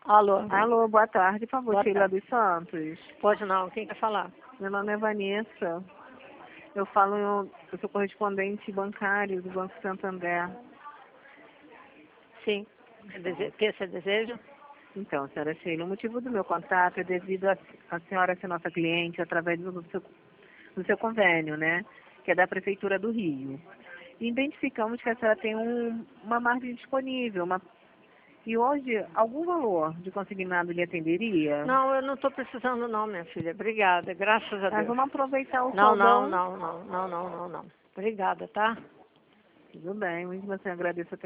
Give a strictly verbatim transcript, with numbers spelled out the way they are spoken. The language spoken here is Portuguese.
Alô? Alô, boa tarde, por favor, Boa Sheila tarde. dos Santos. Pode não, quem quer falar? Meu nome é Vanessa. Eu falo, eu sou correspondente bancário do Banco Santander. Sim. Você dese... O que você deseja? Então, senhora Sheila, o motivo do meu contato é devido a, a senhora ser nossa cliente através do seu, do seu convênio, né? Que é da Prefeitura do Rio. E identificamos que a senhora tem um, uma margem disponível, uma e hoje, algum valor de consignado lhe atenderia? Não, eu não estou precisando não, minha filha. Obrigada, graças a Mas Deus. vamos aproveitar o Não, não, soldão. não, não, não, não, não, não. Obrigada, tá? Tudo bem, muito bem, agradeço a